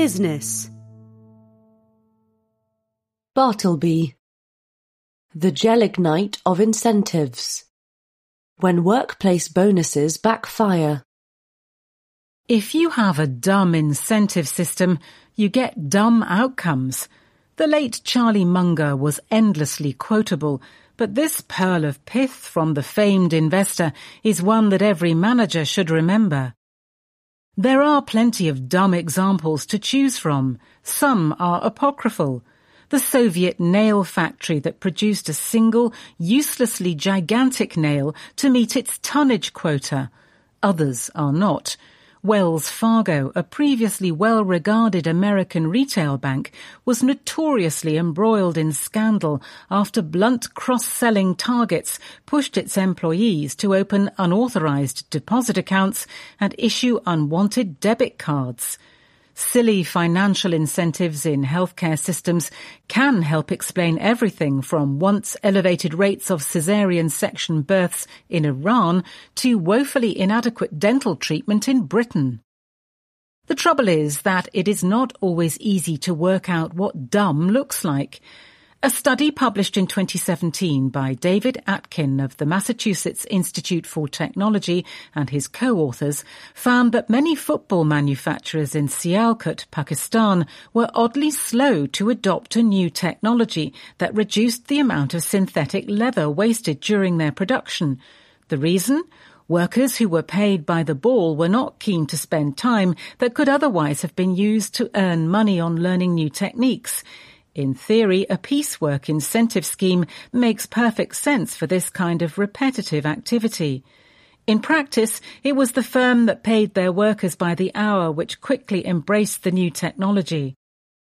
Business. Bartleby. The gelignite of incentives. When workplace bonuses backfire. If you have a dumb incentive system, you get dumb outcomes. The late Charlie Munger was endlessly quotable, but this pearl of pith from the famed investor is one that every manager should remember. There are plenty of dumb examples to choose from. Some are apocryphal. The Soviet nail factory that produced a single, uselessly gigantic nail to meet its tonnage quota. Others are not. Wells Fargo, a previously well-regarded American retail bank, was notoriously embroiled in scandal after blunt cross-selling targets pushed its employees to open unauthorized deposit accounts and issue unwanted debit cards. Silly financial incentives in healthcare systems can help explain everything from once elevated rates of caesarean section births in Iran to woefully inadequate dental treatment in Britain. The trouble is that it is not always easy to work out what dumb looks like. A study published in 2017 by David Atkin of the Massachusetts Institute for Technology and his co-authors found that many football manufacturers in Sialkot, Pakistan, were oddly slow to adopt a new technology that reduced the amount of synthetic leather wasted during their production. The reason? Workers who were paid by the ball were not keen to spend time that could otherwise have been used to earn money on learning new techniques. In theory, a piecework incentive scheme makes perfect sense for this kind of repetitive activity. In practice, it was the firm that paid their workers by the hour which quickly embraced the new technology.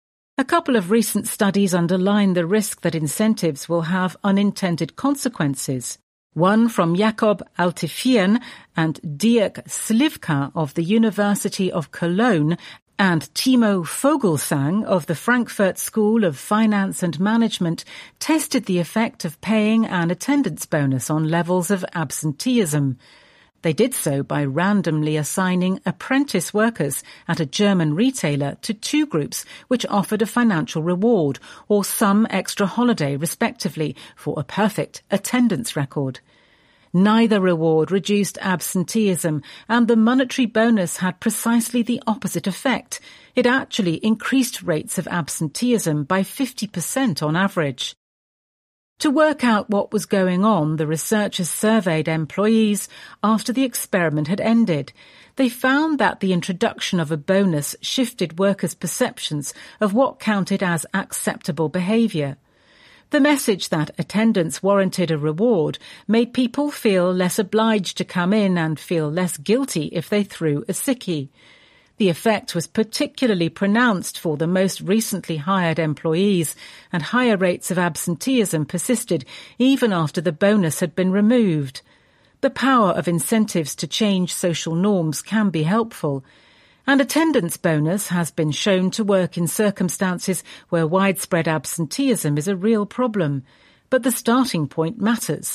A couple of recent studies underline the risk that incentives will have unintended consequences. One from Jakob Altifian and Dirk Slivka of the University of Cologne and Timo Fogelsang of the Frankfurt School of Finance and Management tested the effect of paying an attendance bonus on levels of absenteeism. They did so by randomly assigning apprentice workers at a German retailer to two groups which offered a financial reward or some extra holiday respectively for a perfect attendance record. Neither reward reduced absenteeism, and the monetary bonus had precisely the opposite effect. It actually increased rates of absenteeism by 50% on average. To work out what was going on, the researchers surveyed employees after the experiment had ended. They found that the introduction of a bonus shifted workers' perceptions of what counted as acceptable behaviour. The message that attendance warranted a reward made people feel less obliged to come in and feel less guilty if they threw a sickie. The effect was particularly pronounced for the most recently hired employees, and higher rates of absenteeism persisted even after the bonus had been removed. The power of incentives to change social norms can be helpful. An attendance bonus has been shown to work in circumstances where widespread absenteeism is a real problem, but the starting point matters.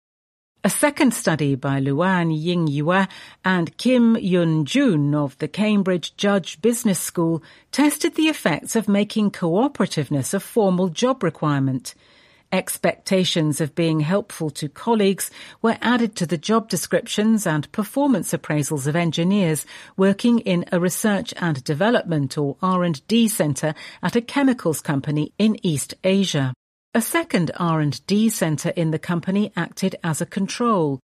A second study by Luan Yingyue and Kim Yun-jun of the Cambridge Judge Business School tested the effects of making cooperativeness a formal job requirement. Expectations of being helpful to colleagues were added to the job descriptions and performance appraisals of engineers working in a research and development or R&D centre at a chemicals company in East Asia. A second R&D centre in the company acted as a control.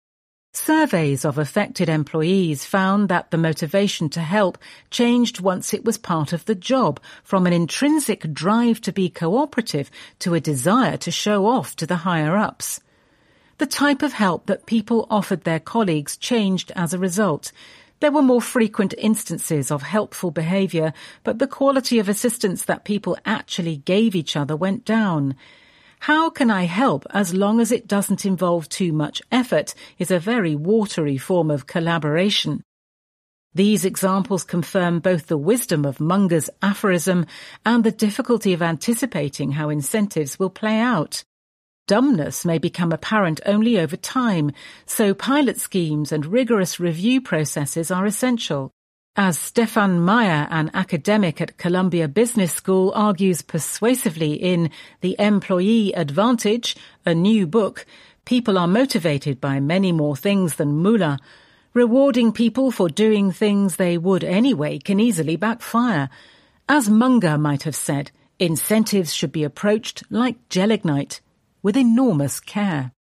Surveys of affected employees found that the motivation to help changed once it was part of the job, from an intrinsic drive to be cooperative to a desire to show off to the higher-ups. The type of help that people offered their colleagues changed as a result. There were more frequent instances of helpful behaviour, but the quality of assistance that people actually gave each other went down. How can I help as long as it doesn't involve too much effort is a very watery form of collaboration. These examples confirm both the wisdom of Munger's aphorism and the difficulty of anticipating how incentives will play out. Dumbness may become apparent only over time, so pilot schemes and rigorous review processes are essential. As Stefan Meyer, an academic at Columbia Business School, argues persuasively in The Employee Advantage, a new book, people are motivated by many more things than moolah. Rewarding people for doing things they would anyway can easily backfire. As Munger might have said, incentives should be approached like gelignite, with enormous care.